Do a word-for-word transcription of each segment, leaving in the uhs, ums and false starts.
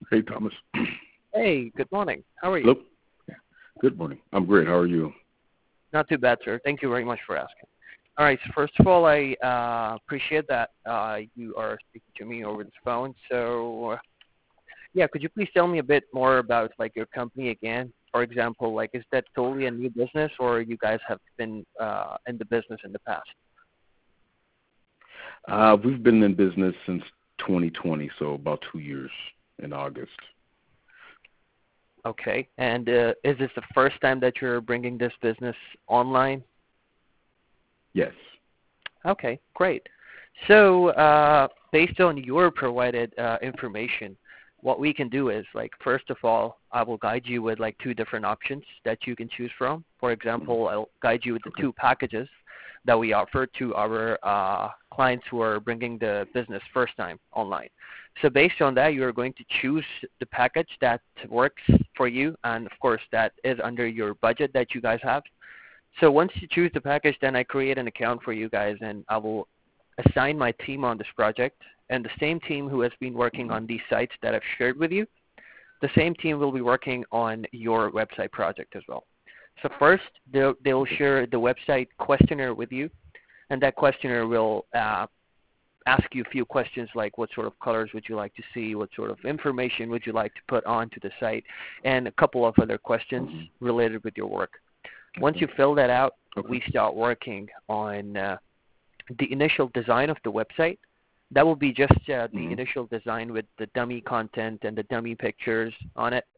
Hey, Thomas. Hey, good morning. How are you? Hello. Good morning. I'm great. How are you? Not too bad, sir. Thank you very much for asking. All right, so first of all, I uh, appreciate that uh, you are speaking to me over the phone. So, uh, yeah, could you please tell me a bit more about, like, your company again? For example, like, is that totally a new business, or you guys have been uh, in the business in the past? Uh, we've been in business since twenty twenty, so about two years in August. Okay, and uh, is this the first time that you're bringing this business online? Yes. Okay, great. So, uh, based on your provided uh, information, what we can do is, like, first of all, I will guide you with, like, two different options that you can choose from. For example, I'll guide you with the Okay. two packages that we offer to our uh, clients who are bringing the business first time online. So based on that, you're going to choose the package that works for you, and of course, that is under your budget that you guys have. So once you choose the package, then I create an account for you guys, and I will assign my team on this project. And the same team who has been working on these sites that I've shared with you, the same team will be working on your website project as well. So first, they'll, they'll share the website questionnaire with you, and that questionnaire will uh, ask you a few questions like what sort of colors would you like to see, what sort of information would you like to put onto the site, and a couple of other questions Mm-hmm. related with your work. Once you fill that out, Okay. we start working on uh, the initial design of the website. That will be just uh, the Mm-hmm. initial design with the dummy content and the dummy pictures on it.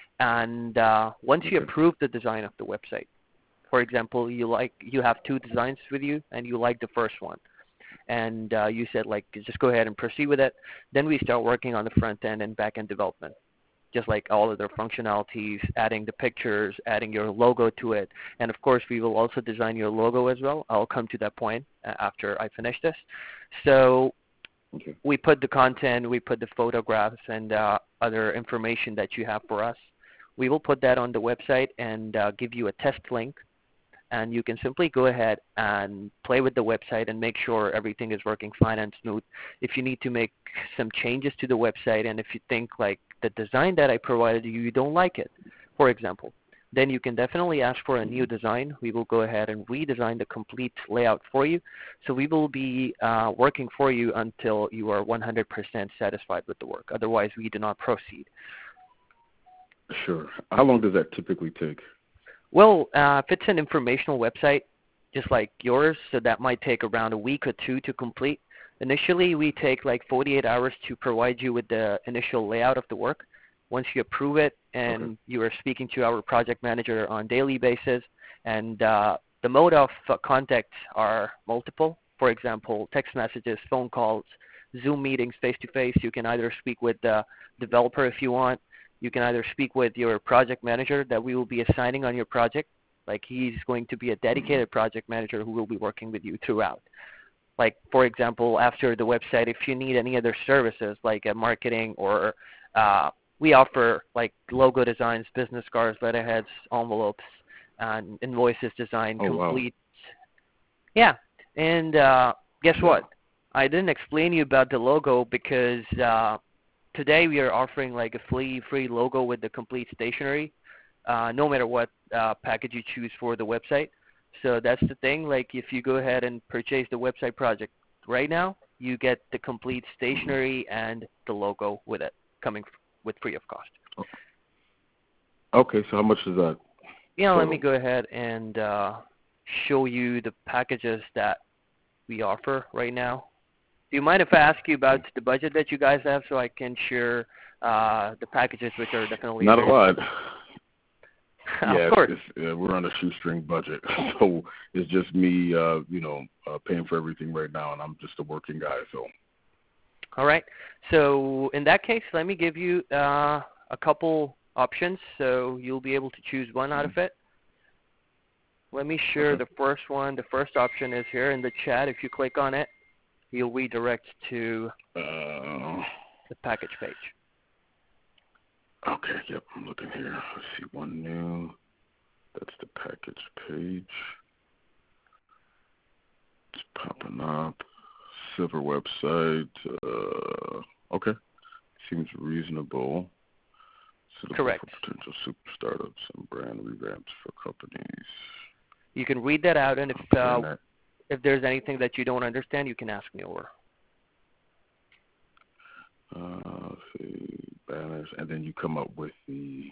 And uh, once you Okay. approve the design of the website, for example, you like you have two designs with you, and you like the first one, and uh, you said, like, just go ahead and proceed with it. Then we start working on the front end and back end development, just like all of their functionalities, adding the pictures, adding your logo to it. And of course, we will also design your logo as well. I'll come to that point uh, after I finish this. So Okay. we put the content, we put the photographs and uh, other information that you have for us. We will put that on the website and uh, give you a test link. And you can simply go ahead and play with the website and make sure everything is working fine and smooth. If you need to make some changes to the website, and if you think like the design that I provided you, you don't like it, for example, then you can definitely ask for a new design. We will go ahead and redesign the complete layout for you. So we will be uh, working for you until you are one hundred percent satisfied with the work. Otherwise, we do not proceed. Sure. How long does that typically take? Well, uh, if it's an informational website, just like yours, so that might take around a week or two to complete. Initially, we take like forty-eight hours to provide you with the initial layout of the work. Once you approve it and Okay. you are speaking to our project manager on daily basis, and uh, the mode of uh, contact are multiple. For example, text messages, phone calls, Zoom meetings face-to-face. You can either speak with the developer if you want. You can either speak with your project manager that we will be assigning on your project. Like, he's going to be a dedicated project manager who will be working with you throughout. Like, for example, after the website, if you need any other services like uh, marketing or uh, we offer like logo designs, business cards, letterheads, envelopes, and invoices design, Oh, wow. complete. Yeah, and uh, guess Yeah. what? I didn't explain you about the logo because uh, today we are offering like a free free logo with the complete stationery, uh, no matter what uh, package you choose for the website. So that's the thing. Like, if you go ahead and purchase the website project right now, you get the complete stationery and the logo with it, coming f- with free of cost. Okay. So how much is that Yeah, let me total? go ahead and uh, show you the packages that we offer right now. Do you mind if I ask you about the budget that you guys have so I can share uh, the packages which are definitely Not a available? lot. Of Yeah, it's, course. it's, uh, we're on a shoestring budget, so it's just me, uh, you know, uh, paying for everything right now, and I'm just a working guy. So. All right. So in that case, let me give you uh, a couple options so you'll be able to choose one out of it. Let me share Okay. the first one. The first option is here in the chat. If you click on it, you'll redirect to Uh, the package page. okay. Yep. I'm looking here. Let's see. One new. That's the package page. It's popping up. Silver website. Uh, okay. Seems reasonable. Suitable Correct. for potential super startups and brand revamps for companies. You can read that out, and if Okay, uh, and that, if there's anything that you don't understand, you can ask me over. uh, let's see, banners, and then you come up with the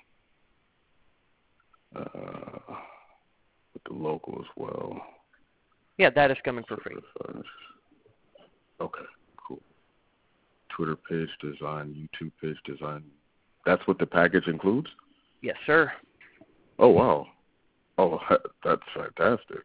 uh, with the logo as well. Yeah, that is coming for free. Okay, cool. Twitter page design, YouTube page design. That's what the package includes? Yes, sir. Oh, wow. Oh, that's fantastic.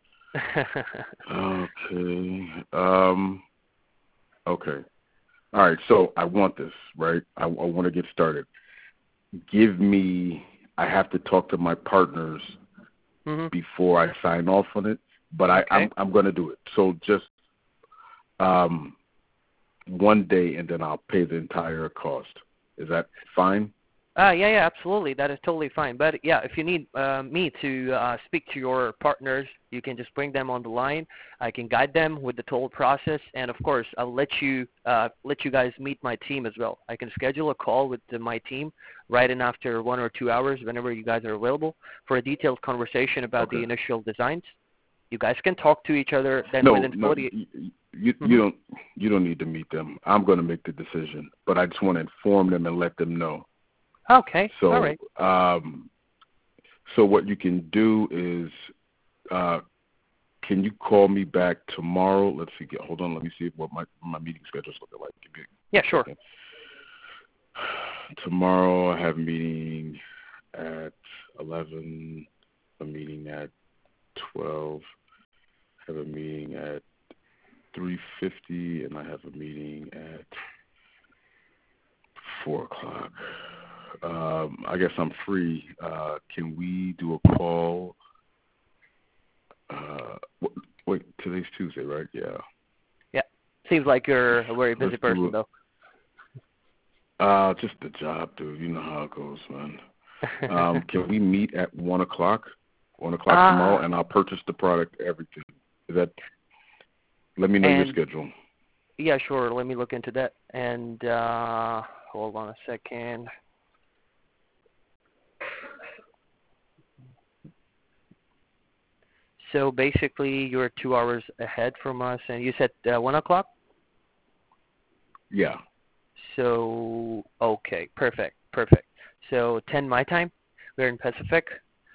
Okay. Um, okay. All right, so I want this, right? I, I want to get started. Give me, I have to talk to my partners mm-hmm. before I sign off on it, but I, okay. I'm, I'm going to do it. So just um, one day, and then I'll pay the entire cost. Is that fine? Uh, yeah, yeah, absolutely. That is totally fine. But, yeah, if you need uh, me to uh, speak to your partners, you can just bring them on the line. I can guide them with the total process. And, of course, I'll let you uh, let you guys meet my team as well. I can schedule a call with the, my team right in after one or two hours whenever you guys are available for a detailed conversation about Okay. the initial designs. You guys can talk to each other. Then no, within no, forty. you, you, mm-hmm. you don't you don't need to meet them. I'm going to make the decision, but I just want to inform them and let them know. Okay. So, all right. um, so what you can do is, uh, can you call me back tomorrow? Let's see. Hold on. Let me see what my my meeting schedule's looking like. Give me Yeah, sure. second. Tomorrow I have a meeting at eleven. A meeting at twelve. I have a meeting at three fifty, and I have a meeting at four o'clock. Um, I guess I'm free. Uh, can we do a call? Uh, wait, today's Tuesday, right? Yeah. Yeah. Seems like you're a very busy Let's person, do though. Uh, just the job, dude. You know how it goes, man. Um, can we meet at one o'clock? One o'clock uh, tomorrow, and I'll purchase the product, everything. Is that? Let me know your schedule. Yeah, sure. Let me look into that. And uh, hold on a second. So basically, you're two hours ahead from us, and you said uh, one o'clock. Yeah. So okay, perfect, perfect. So ten my time. We're in Pacific.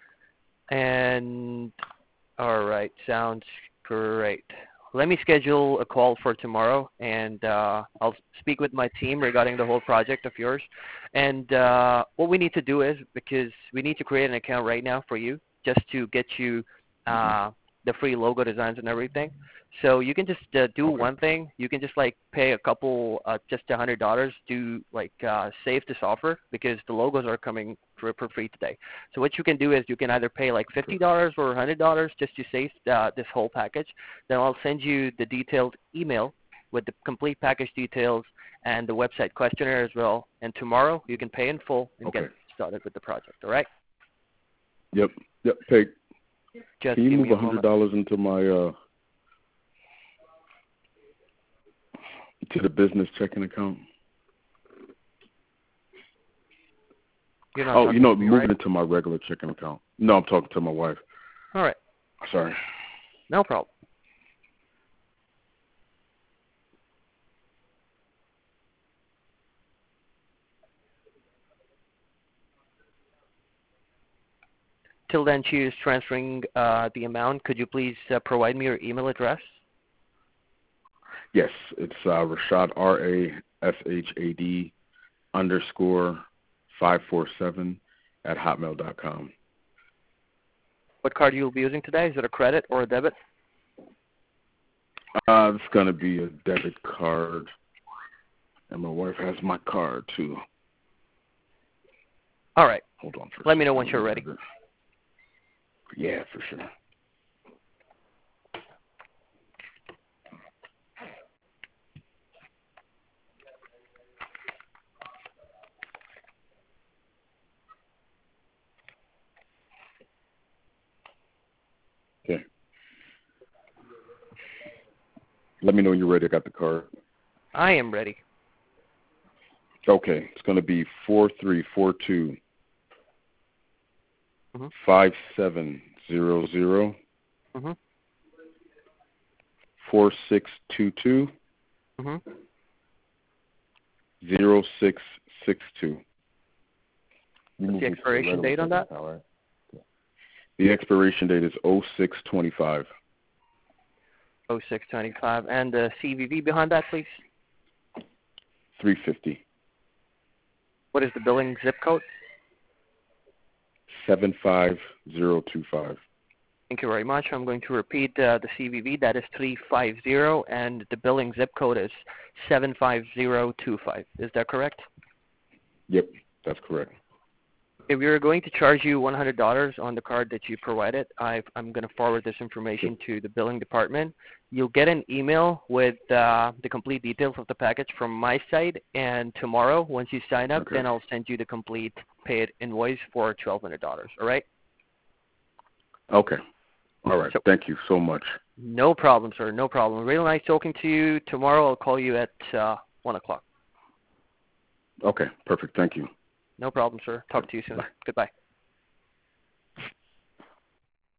And all right, sounds great. Let me schedule a call for tomorrow, and uh, I'll speak with my team regarding the whole project of yours. And uh, what we need to do is, because we need to create an account right now for you, just to get you uh, the free logo designs and everything. So you can just uh, do okay. one thing. You can just like pay a couple, uh, just a hundred dollars to like uh, save this offer, because the logos are coming for, for free today. So what you can do is you can either pay like fifty dollars or a hundred dollars just to save uh, this whole package. Then I'll send you the detailed email with the complete package details and the website questionnaire as well. And tomorrow you can pay in full and okay. get started with the project. All right? Yep. Yep. Hey, just can you give move me a a hundred dollars into my uh to the business checking account? You're not oh, you know, me, moving right? it to my regular checking account. No, I'm talking to my wife. All right. Sorry. No problem. Till then, she is transferring uh, the amount. Could you please uh, provide me your email address? Yes, it's uh, Rashad, R A S H A D underscore five four seven at hotmail dot com. What card you will be using today? Is it a credit or a debit? Uh, it's going to be a debit card, and my wife has my card, too. All right. Hold on for a Let me second. know once you're ready. Yeah, for sure. Okay. Let me know when you're ready. I got the card. I am ready. Okay, it's going to be four three four two Mm-hmm. five seven zero zero Mm-hmm. four six two two Mm-hmm. zero six six two. What's the expiration date on that? Now, right? The expiration date is oh six twenty-five. oh six twenty-five. And the C V V behind that, please? three fifty. What is the billing zip code? seven five zero two five. Thank you very much. I'm going to repeat uh, the C V V. That is three five zero, and the billing zip code is seven five zero two five. Is that correct? Yep, that's correct. If we are going to charge you one hundred dollars on the card that you provided, I've, I'm going to forward this information to the billing department. You'll get an email with uh, the complete details of the package from my side, and tomorrow, once you sign up, Okay. then I'll send you the complete paid invoice for twelve hundred dollars, all right? Okay. All right. So, thank you so much. No problem, sir. No problem. Real nice talking to you. Tomorrow I'll call you at uh, one o'clock. Okay, perfect. Thank you. No problem, sir. Talk to you soon. Bye. Goodbye.